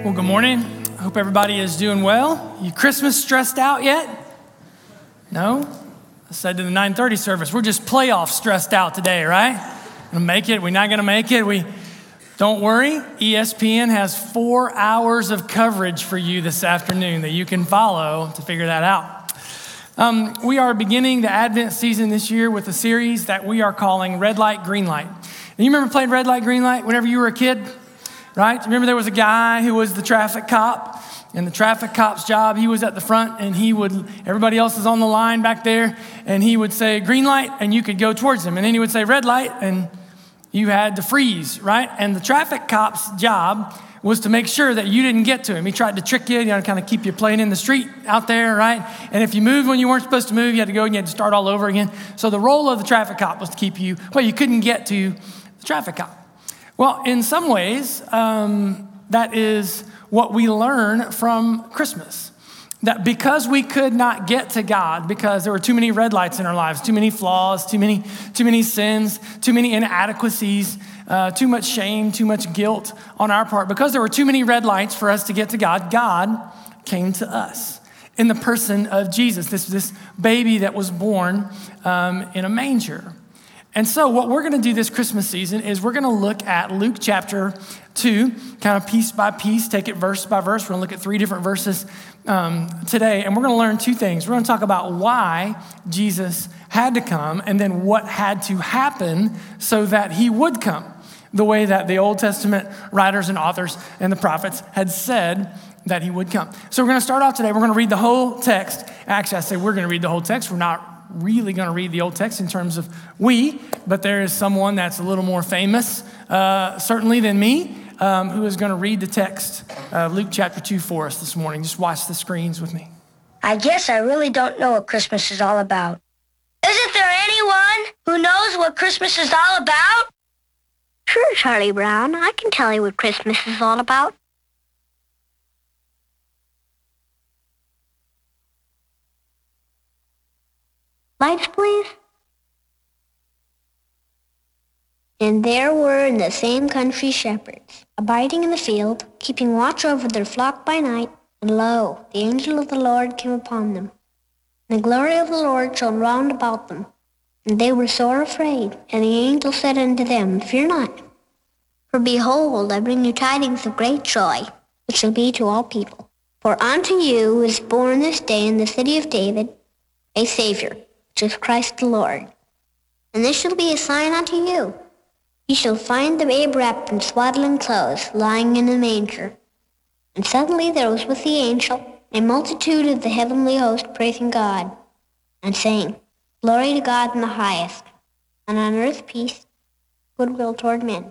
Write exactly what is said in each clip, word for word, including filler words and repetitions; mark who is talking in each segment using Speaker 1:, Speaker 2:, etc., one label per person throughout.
Speaker 1: Well, good morning. I hope everybody is doing well. You Christmas stressed out yet? No? I said to the nine thirty service, we're just playoff stressed out today, right? Gonna make it, we're not gonna make it. We don't worry, E S P N has four hours of coverage for you this afternoon that you can follow to figure that out. Um, we are beginning the Advent season this year with a series that we are calling Red Light, Green Light. And you remember playing Red Light, Green Light whenever you were a kid? Right? Remember there was a guy who was the traffic cop, and the traffic cop's job, he was at the front, and he would, everybody else is on the line back there, and he would say green light, and you could go towards him. And then he would say red light, and you had to freeze, right? And the traffic cop's job was to make sure that you didn't get to him. He tried to trick you, you know, kind of keep you playing in the street out there, right? And if you moved when you weren't supposed to move, you had to go and you had to start all over again. So the role of the traffic cop was to keep you, well, you couldn't get to the traffic cop. Well, in some ways, um, that is what we learn from Christmas. That because we could not get to God, because there were too many red lights in our lives, too many flaws, too many, too many sins, too many inadequacies, uh, too much shame, too much guilt on our part, because there were too many red lights for us to get to God, God came to us in the person of Jesus, this, this baby that was born um, in a manger. And so what we're gonna do this Christmas season is we're gonna look at Luke chapter two, kind of piece by piece, take it verse by verse. We're gonna look at three different verses um, today, and we're gonna learn two things. We're gonna talk about why Jesus had to come, and then what had to happen so that he would come, the way that the Old Testament writers and authors and the prophets had said that he would come. So we're gonna start off today, we're gonna read the whole text. Actually, I say we're gonna read the whole text. We're not really going to read the Old Text in terms of we, but there is someone that's a little more famous, uh, certainly than me, um, who is going to read the text of Luke chapter two for us this morning. Just watch the screens with me.
Speaker 2: I guess I really don't know what Christmas is all about. Isn't there anyone who knows what Christmas is all about?
Speaker 3: Sure, Charlie Brown. I can tell you what Christmas is all about. Lights, please. And there were in the same country shepherds, abiding in the field, keeping watch over their flock by night. And lo, the angel of the Lord came upon them. And the glory of the Lord shone round about them. And they were sore afraid. And the angel said unto them, Fear not. For behold, I bring you tidings of great joy, which shall be to all people. For unto you is born this day in the city of David a Savior, which is Christ the Lord. And this shall be a sign unto you. Ye shall find the babe wrapped in swaddling clothes, lying in a manger. And suddenly there was with the angel a multitude of the heavenly host praising God, and saying, Glory to God in the highest, and on earth peace, goodwill toward men.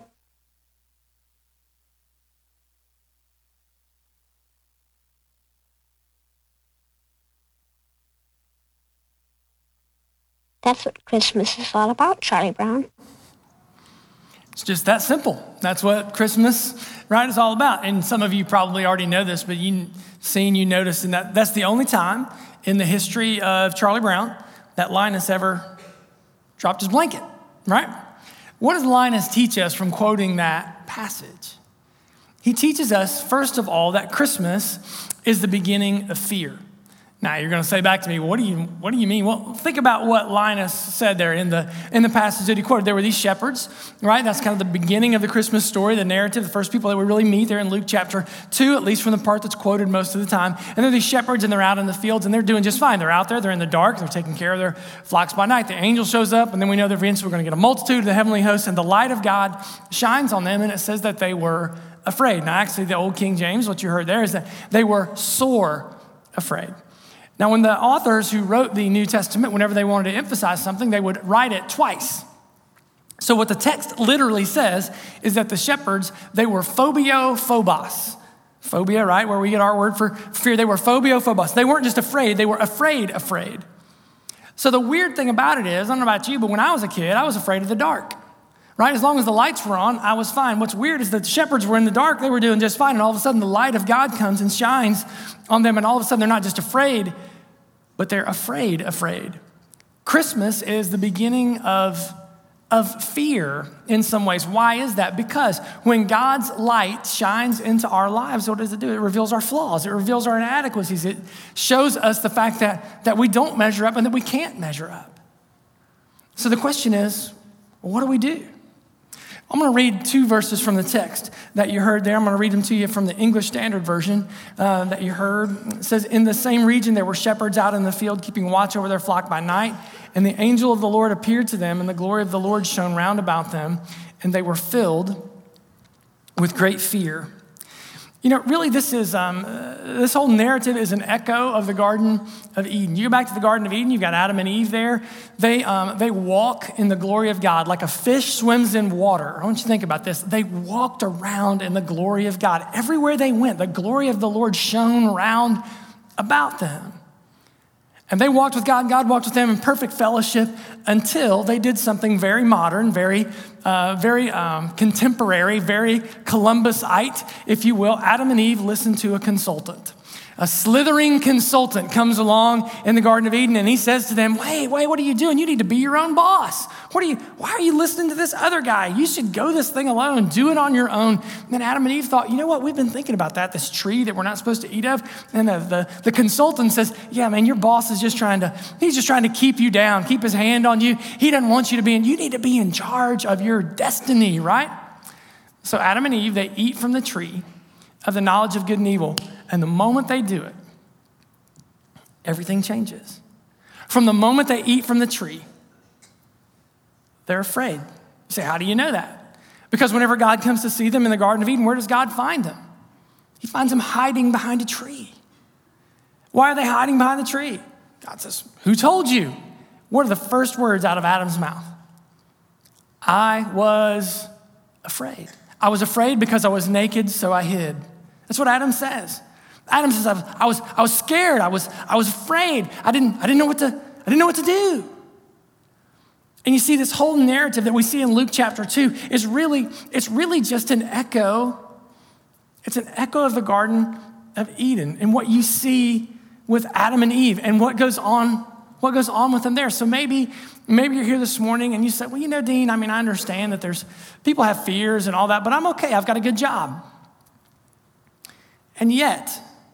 Speaker 3: That's what Christmas is all about, Charlie Brown.
Speaker 1: It's just that simple. That's what Christmas, right, is all about. And some of you probably already know this, but you seen, you noticed, and that that's the only time in the history of Charlie Brown that Linus ever dropped his blanket, right? What does Linus teach us from quoting that passage? He teaches us, first of all, that Christmas is the beginning of fear. Now you're going to say back to me, well, what do you what do you mean? Well, think about what Linus said there in the in the passage that he quoted. There were these shepherds, right? That's kind of the beginning of the Christmas story, the narrative, the first people that we really meet there in Luke chapter two, at least from the part that's quoted most of the time. And they're these shepherds, and they're out in the fields, and they're doing just fine. They're out there, they're in the dark, they're taking care of their flocks by night. The angel shows up, and then we know that eventually we're going to get a multitude of the heavenly hosts, and the light of God shines on them, and it says that they were afraid. Now, actually, the old King James, what you heard there is that they were sore afraid. Now, when the authors who wrote the New Testament, whenever they wanted to emphasize something, they would write it twice. So what the text literally says is that the shepherds, they were phobio phobos. Phobia, right, where we get our word for fear. They were phobio phobos. They weren't just afraid, they were afraid, afraid. So the weird thing about it is, I don't know about you, but when I was a kid, I was afraid of the dark. Right? As long as the lights were on, I was fine. What's weird is that the shepherds were in the dark, they were doing just fine, and all of a sudden the light of God comes and shines on them, and all of a sudden they're not just afraid, but they're afraid, afraid. Christmas is the beginning of of fear in some ways. Why is that? Because when God's light shines into our lives, what does it do? It reveals our flaws. It reveals our inadequacies. It shows us the fact that, that we don't measure up and that we can't measure up. So the question is, well, what do we do? I'm going to read two verses from the text that you heard there. I'm going to read them to you from the English Standard Version uh, that you heard. It says, in the same region there were shepherds out in the field keeping watch over their flock by night. And the angel of the Lord appeared to them, and the glory of the Lord shone round about them, and they were filled with great fear. You know, really, this is um, uh, this whole narrative is an echo of the Garden of Eden. You go back to the Garden of Eden, you've got Adam and Eve there. They um, they walk in the glory of God like a fish swims in water. I want you to think about this. They walked around in the glory of God. Everywhere they went, the glory of the Lord shone round about them. And they walked with God, and God walked with them in perfect fellowship until they did something very modern, very, uh, very um, contemporary, very Columbusite, if you will. Adam and Eve listened to a consultant. A slithering consultant comes along in the Garden of Eden, and he says to them, wait, wait, what are you doing? You need to be your own boss. What are you, why are you listening to this other guy? You should go this thing alone, do it on your own. And then Adam and Eve thought, you know what? We've been thinking about that, this tree that we're not supposed to eat of. And the, the, the consultant says, yeah, man, your boss is just trying to, he's just trying to keep you down, keep his hand on you. He doesn't want you to be in, you need to be in charge of your destiny, right? So Adam and Eve, they eat from the tree of the knowledge of good and evil. And the moment they do it, everything changes. From the moment they eat from the tree, they're afraid. You say, how do you know that? Because whenever God comes to see them in the Garden of Eden, where does God find them? He finds them hiding behind a tree. Why are they hiding behind the tree? God says, who told you? What are the first words out of Adam's mouth? I was afraid. I was afraid because I was naked, so I hid. That's what Adam says. Adam says, I was, I was, I was scared. I was, I was afraid. I didn't, I didn't know what to, I didn't know what to do. And you see, this whole narrative that we see in Luke chapter two is really, it's really just an echo. It's an echo of the Garden of Eden and what you see with Adam and Eve and what goes on, what goes on with them there. So maybe, maybe you're here this morning and you said, well, you know, Dean, I mean, I understand that there's people have fears and all that, but I'm okay. I've got a good job. And yet,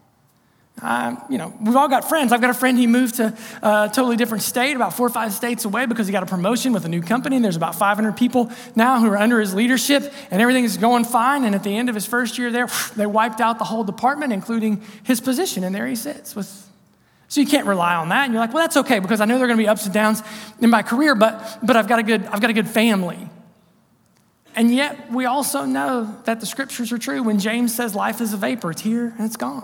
Speaker 1: Uh, you know, we've all got friends. I've got a friend, he moved to a totally different state, about four or five states away because he got a promotion with a new company. And there's about five hundred people now who are under his leadership and everything is going fine. And at the end of his first year there, they wiped out the whole department, including his position. And there he sits with, so you can't rely on that. And you're like, well, that's okay because I know there are going to be ups and downs in my career, but, but I've got a good, I've got a good family. And yet we also know that the scriptures are true. When James says life is a vapor, it's here and it's gone.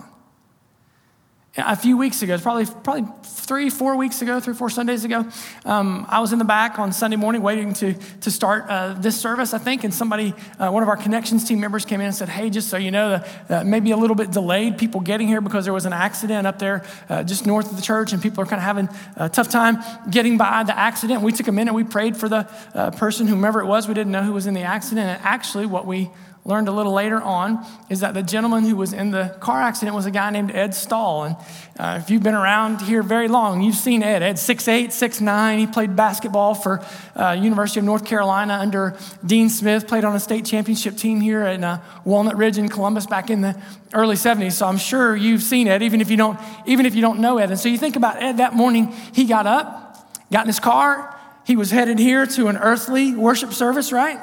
Speaker 1: A few weeks ago, probably probably three, four weeks ago, three, four Sundays ago, um, I was in the back on Sunday morning waiting to to start uh, this service, I think, and somebody, uh, one of our Connections team members came in and said, hey, just so you know, uh, maybe a little bit delayed people getting here because there was an accident up there uh, just north of the church, and people are kind of having a tough time getting by the accident. We took a minute, we prayed for the uh, person, whomever it was. We didn't know who was in the accident, and actually what we learned a little later on is that the gentleman who was in the car accident was a guy named Ed Stahl. And uh, if you've been around here very long, you've seen Ed. Ed's six eight, six nine. He played basketball for uh, University of North Carolina under Dean Smith, played on a state championship team here in uh, Walnut Ridge in Columbus back in the early seventies. So I'm sure you've seen Ed, even if you don't, even if you don't know Ed. And so you think about Ed that morning, he got up, got in his car. He was headed here to an earthly worship service, right?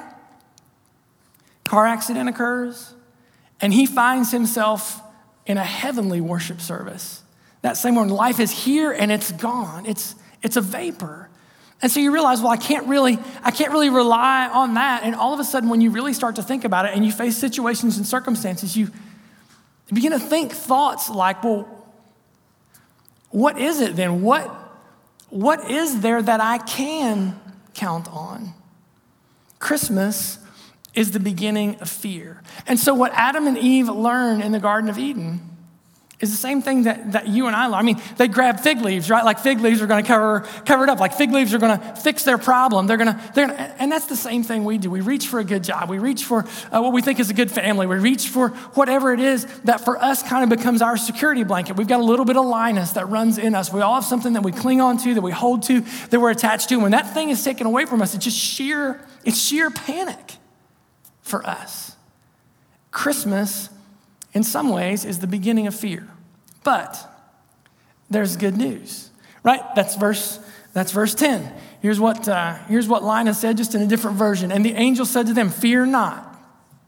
Speaker 1: Car accident occurs, and he finds himself in a heavenly worship service. That same morning, life is here and it's gone. It's it's a vapor. And so you realize, well, I can't really, I can't really rely on that. And all of a sudden, when you really start to think about it and you face situations and circumstances, you begin to think thoughts like, well, what is it then? What, what is there that I can count on? Christmas is the beginning of fear. And so what Adam and Eve learn in the Garden of Eden is the same thing that, that you and I learn. I mean, they grab fig leaves, right? Like fig leaves are going to cover cover it up. Like fig leaves are going to fix their problem. They're going to, they're gonna, and that's the same thing we do. We reach for a good job. We reach for uh, what we think is a good family. We reach for whatever it is that for us kind of becomes our security blanket. We've got a little bit of Linus that runs in us. We all have something that we cling on to, that we hold to, that we're attached to. When that thing is taken away from us, it's just sheer, it's sheer panic for us. Christmas, in some ways, is the beginning of fear. But there's good news, right? That's verse, that's verse ten. Here's what, uh, here's what Linus said, just in a different version. And the angel said to them, "Fear not,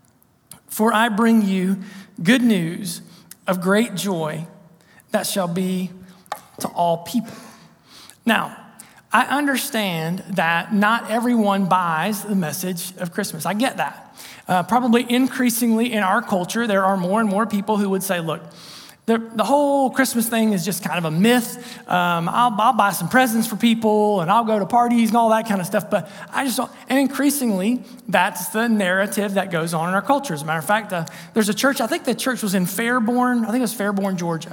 Speaker 1: for I bring you good news of great joy that shall be to all people." Now, I understand that not everyone buys the message of Christmas. I get that. Uh, probably increasingly in our culture, there are more and more people who would say, look, The, the whole Christmas thing is just kind of a myth. Um, I'll, I'll buy some presents for people and I'll go to parties and all that kind of stuff. But I just don't, and increasingly, that's the narrative that goes on in our culture. As a matter of fact, uh, there's a church, I think the church was in Fairborn, I think it was Fairborn, Georgia.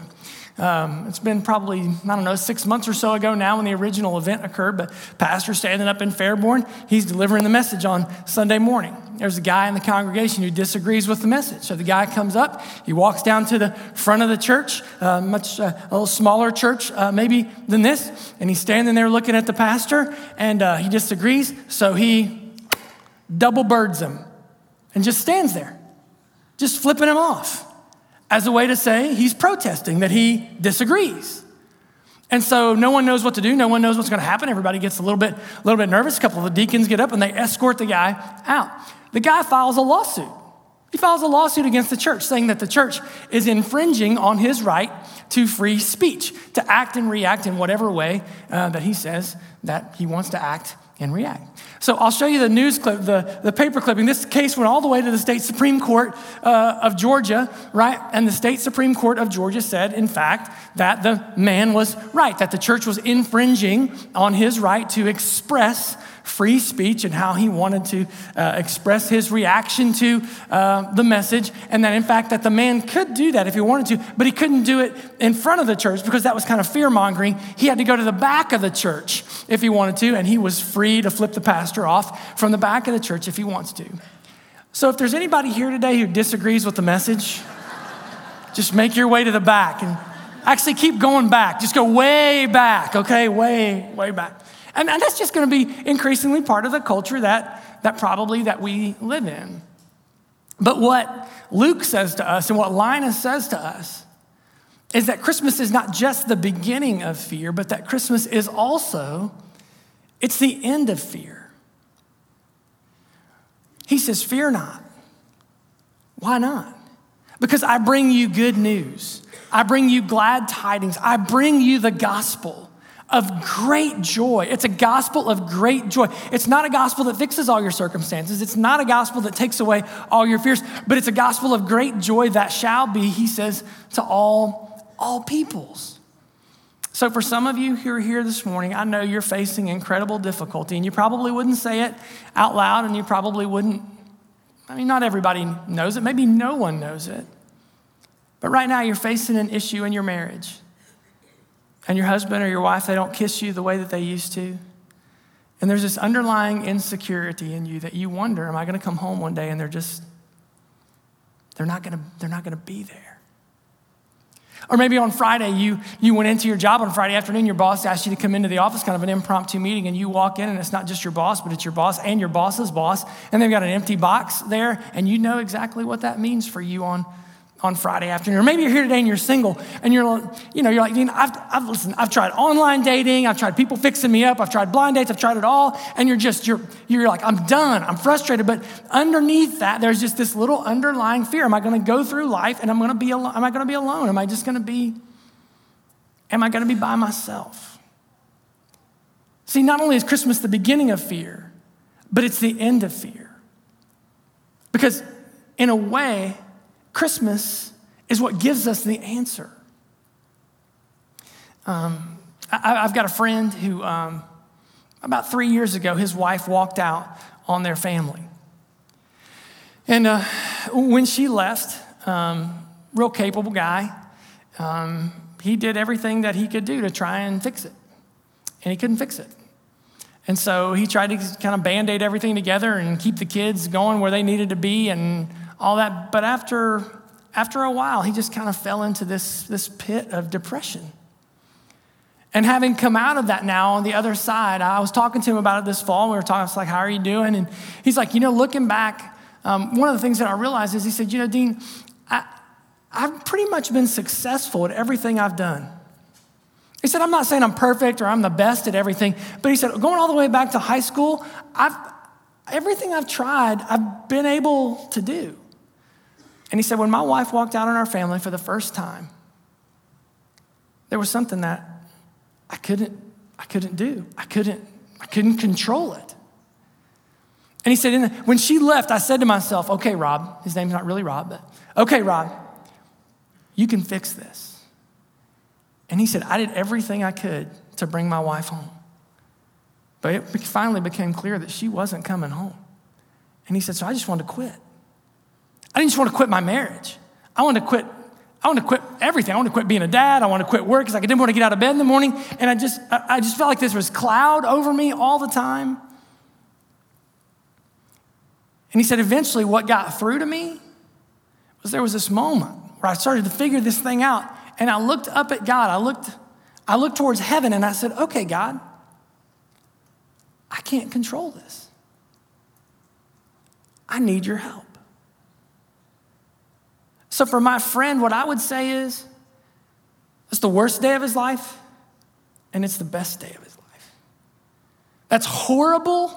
Speaker 1: Um, it's been probably, I don't know, six months or so ago now when the original event occurred, but pastor standing up in Fairborn, he's delivering the message on Sunday morning. There's a guy in the congregation who disagrees with the message. So the guy comes up, he walks down to the front of the church, uh, much uh, a little smaller church uh, maybe than this, and he's standing there looking at the pastor, and uh, he disagrees, so he double birds him and just stands there, just flipping him off, as a way to say he's protesting, that he disagrees. And so no one knows what to do. No one knows what's going to happen. Everybody gets a little bit, a little bit nervous. A couple of the deacons get up and they escort the guy out. The guy files a lawsuit. He files a lawsuit against the church saying that the church is infringing on his right to free speech, to act and react in whatever way uh, that he says that he wants to act and react. So I'll show you the news clip, the, the paper clipping. This case went all the way to the state Supreme Court uh, of Georgia, right? And the state Supreme Court of Georgia said, in fact, that the man was right, that the church was infringing on his right to express free speech and how he wanted to uh, express his reaction to uh, the message, and that in fact that the man could do that if he wanted to, but he couldn't do it in front of the church because that was kind of fear-mongering. He had to go to the back of the church if he wanted to, and he was free to flip the pastor off from the back of the church if he wants to. So if there's anybody here today who disagrees with the message, just make your way to the back and actually keep going back. Just go way back, okay? Way, way back. And, and that's just going to be increasingly part of the culture that, that probably that we live in. But what Luke says to us and what Linus says to us is that Christmas is not just the beginning of fear, but that Christmas is also, it's the end of fear. He says, fear not. Why not? Because I bring you good news. I bring you glad tidings. I bring you the gospel of great joy. It's a gospel of great joy. It's not a gospel that fixes all your circumstances. It's not a gospel that takes away all your fears, but it's a gospel of great joy that shall be, he says, to all, all peoples. So for some of you who are here this morning, I know you're facing incredible difficulty, and you probably wouldn't say it out loud, and you probably wouldn't, I mean, not everybody knows it. Maybe no one knows it. But right now you're facing an issue in your marriage. And your husband or your wife, they don't kiss you the way that they used to. And there's this underlying insecurity in you that you wonder, am I going to come home one day and they're just, they're not going to, they're not going to be there. Or maybe on Friday, you, you went into your job on Friday afternoon, your boss asked you to come into the office, kind of an impromptu meeting, and you walk in and it's not just your boss, but it's your boss and your boss's boss. And they've got an empty box there, and you know exactly what that means for you on on Friday afternoon. Or maybe you're here today and you're single and you're, you know, you're like, you know, I've, I've listened, I've tried online dating, I've tried people fixing me up, I've tried blind dates, I've tried it all, and you're just, you're, you're like, I'm done, I'm frustrated. But underneath that, there's just this little underlying fear. Am I going to go through life and I'm going to be alone? Am I going to be alone? Am I just going to be, am I going to be by myself? See, not only is Christmas the beginning of fear, but it's the end of fear. Because in a way, Christmas is what gives us the answer. Um, I, I've got a friend who, um, about three years ago, his wife walked out on their family. And uh, when she left, um, real capable guy, um, he did everything that he could do to try and fix it, and he couldn't fix it. And so he tried to kind of Band-Aid everything together and keep the kids going where they needed to be and all that. But after, after a while, he just kind of fell into this, this pit of depression. And having come out of that now on the other side, I was talking to him about it this fall. We were talking, I was like, how are you doing? And he's like, you know, looking back, um, one of the things that I realized is he said, you know, Dean, I, I've pretty much been successful at everything I've done. He said, I'm not saying I'm perfect or I'm the best at everything, but he said, going all the way back to high school, I've everything I've tried, I've been able to do. And he said, when my wife walked out on our family for the first time, there was something that I couldn't, I couldn't do. I couldn't, I couldn't control it. And he said, when she left, I said to myself, okay, Rob, his name's not really Rob, but okay, Rob, you can fix this. And he said, I did everything I could to bring my wife home. But it finally became clear that she wasn't coming home. And he said, so I just wanted to quit. I didn't just want to quit my marriage. I wanted to quit, I wanted to quit everything. I wanted to quit being a dad. I wanted to quit work because I didn't want to get out of bed in the morning. And I just, I just felt like this was cloud over me all the time. And he said, eventually what got through to me was there was this moment where I started to figure this thing out. And I looked up at God. I looked, I looked towards heaven and I said, okay, God, I can't control this. I need your help. So for my friend, what I would say is, it's the worst day of his life and it's the best day of his life. That's horrible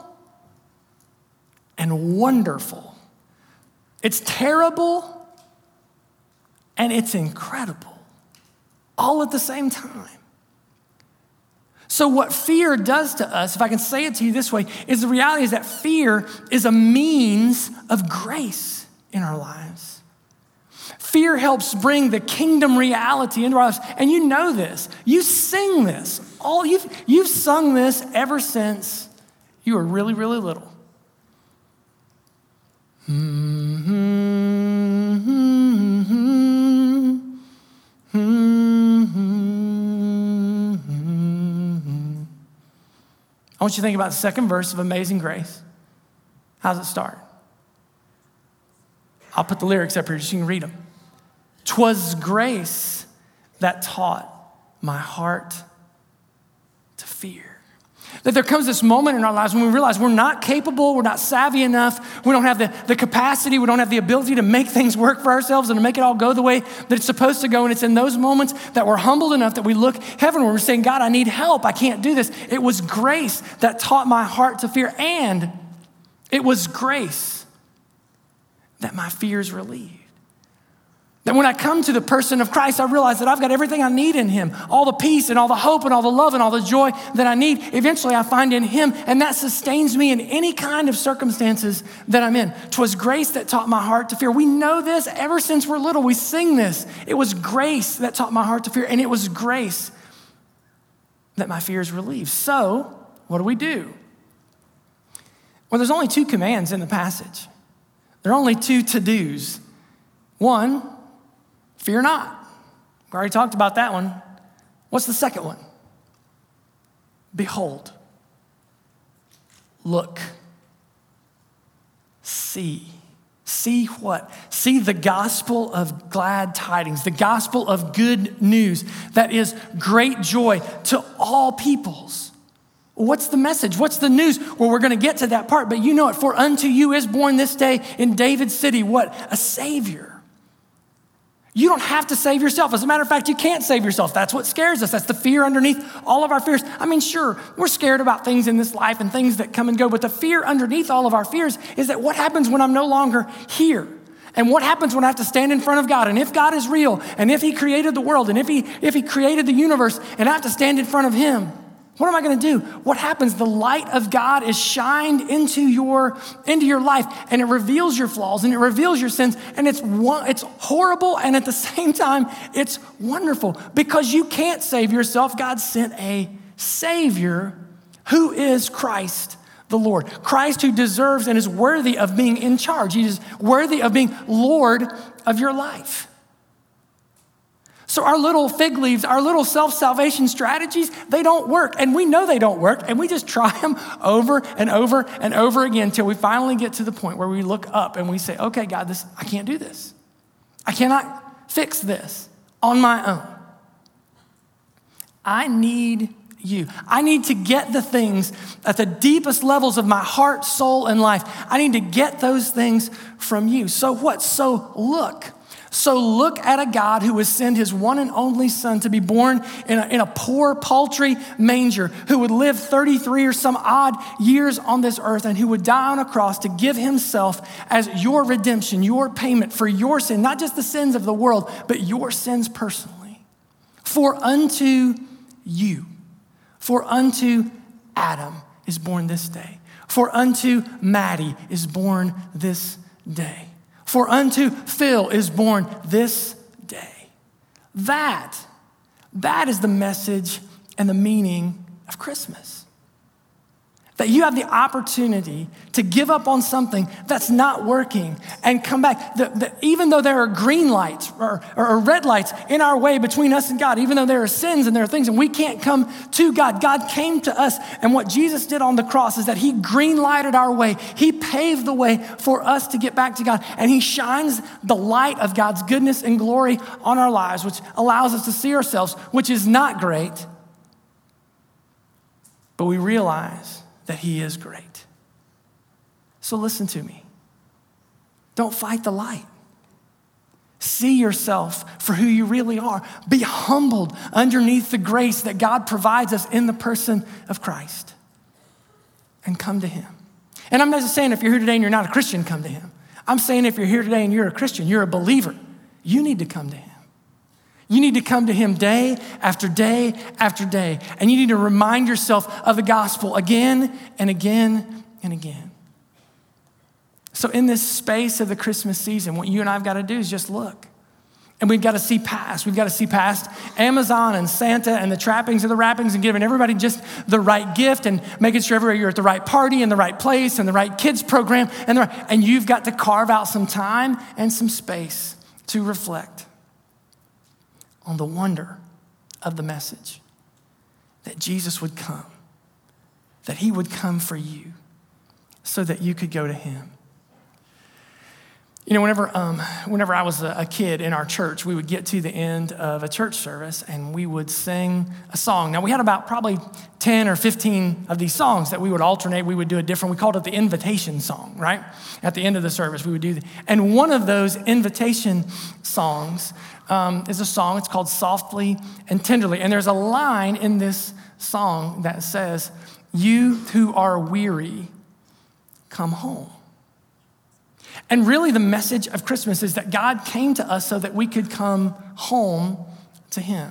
Speaker 1: and wonderful. It's terrible and it's incredible. All at the same time. So what fear does to us, if I can say it to you this way, is the reality is that fear is a means of grace in our lives. Fear helps bring the kingdom reality into our lives. And you know this. You sing this. All you've, you've sung this ever since you were really, really little. Mm-hmm, mm-hmm, mm-hmm. I want you to think about the second verse of Amazing Grace. How does it start? I'll put the lyrics up here so you can read them. 'Twas grace that taught my heart to fear. That there comes this moment in our lives when we realize we're not capable, we're not savvy enough, we don't have the, the capacity, we don't have the ability to make things work for ourselves and to make it all go the way that it's supposed to go. And it's in those moments that we're humbled enough that we look heavenward. We're saying, God, I need help. I can't do this. It was grace that taught my heart to fear. And it was grace that my fears relieved. That when I come to the person of Christ, I realize that I've got everything I need in him. All the peace and all the hope and all the love and all the joy that I need, eventually I find in him, and that sustains me in any kind of circumstances that I'm in. 'Twas grace that taught my heart to fear. We know this ever since we're little. We sing this. It was grace that taught my heart to fear, and it was grace that my fears relieved. So, what do we do? Well, there's only two commands in the passage. There are only two to-dos. One, fear not. We already talked about that one. What's the second one? Behold. Look. See. See what? See the gospel of glad tidings, the gospel of good news that is great joy to all peoples. What's the message? What's the news? Well, we're going to get to that part, but you know it. For unto you is born this day in David's city, what? A Savior. You don't have to save yourself. As a matter of fact, you can't save yourself. That's what scares us. That's the fear underneath all of our fears. I mean, sure, we're scared about things in this life and things that come and go, but the fear underneath all of our fears is that what happens when I'm no longer here? And what happens when I have to stand in front of God? And if God is real, and if he created the world, and if he, if he created the universe, and I have to stand in front of him, what am I going to do? What happens? The light of God is shined into your, into your life, and it reveals your flaws and it reveals your sins, and it's one, it's horrible, and at the same time, it's wonderful because you can't save yourself. God sent a Savior who is Christ the Lord. Christ who deserves and is worthy of being in charge. He is worthy of being Lord of your life. So our little fig leaves, our little self-salvation strategies, they don't work. And we know they don't work. And we just try them over and over and over again until we finally get to the point where we look up and we say, okay, God, this I can't do this. I cannot fix this on my own. I need you. I need to get the things at the deepest levels of my heart, soul, and life. I need to get those things from you. So what? So look. So look at a God who would send his one and only son to be born in a, in a poor, paltry manger, who would live thirty-three or some odd years on this earth, and who would die on a cross to give himself as your redemption, your payment for your sin, not just the sins of the world, but your sins personally. For unto you, for unto Adam is born this day. For unto Maddie is born this day. For unto Phil is born this day. That, that is the message and the meaning of Christmas. That you have the opportunity to give up on something that's not working and come back. The, the, even though there are green lights or, or red lights in our way between us and God, even though there are sins and there are things and we can't come to God, God came to us. And what Jesus did on the cross is that he green lighted our way. He paved the way for us to get back to God. And he shines the light of God's goodness and glory on our lives, which allows us to see ourselves, which is not great. But we realize that he is great. So listen to me. Don't fight the light. See yourself for who you really are. Be humbled underneath the grace that God provides us in the person of Christ. And come to him. And I'm not just saying if you're here today and you're not a Christian, come to him. I'm saying if you're here today and you're a Christian, you're a believer, you need to come to him. You need to come to him day after day after day. And you need to remind yourself of the gospel again and again and again. So in this space of the Christmas season, what you and I've got to do is just look. And we've got to see past. We've got to see past Amazon and Santa and the trappings and the wrappings and giving everybody just the right gift and making sure everywhere you're at the right party and the right place and the right kids program. And, the right, and you've got to carve out some time and some space to reflect on the wonder of the message that Jesus would come, that he would come for you so that you could go to him. You know, whenever um, whenever I was a kid in our church, we would get to the end of a church service and we would sing a song. Now, we had about probably ten or fifteen of these songs that we would alternate. We would do a different, we called it the invitation song, right? At the end of the service, we would do that. And one of those invitation songs um, is a song, it's called Softly and Tenderly. And there's a line in this song that says, "You who are weary, come home." And really the message of Christmas is that God came to us so that we could come home to him.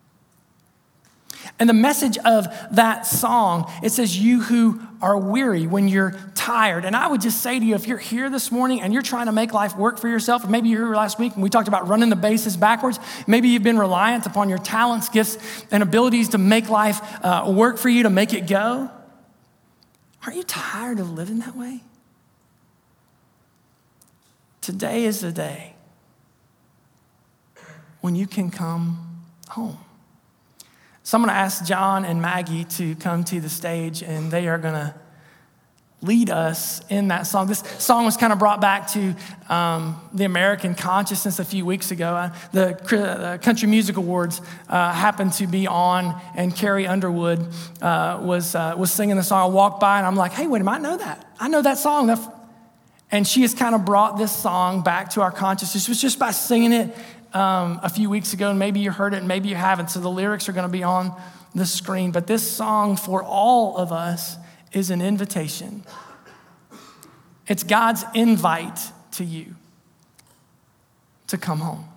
Speaker 1: And the message of that song, it says, you who are weary, when you're tired. And I would just say to you, if you're here this morning and you're trying to make life work for yourself, or maybe you were here last week and we talked about running the bases backwards, maybe you've been reliant upon your talents, gifts, and abilities to make life uh, work for you, to make it go. Aren't you tired of living that way? Today is the day when you can come home. So I'm going to ask John and Maggie to come to the stage, and they are going to lead us in that song. This song was kind of brought back to um, the American consciousness a few weeks ago. Uh, the, the Country Music Awards uh, happened to be on, and Carrie Underwood uh, was uh, was singing the song. I walked by, and I'm like, hey, wait a minute, I know that. I know that song. That And she has kind of brought this song back to our consciousness. It was just by singing it um, a few weeks ago, and maybe you heard it and maybe you haven't. So the lyrics are going to be on the screen. But this song for all of us is an invitation. It's God's invite to you to come home.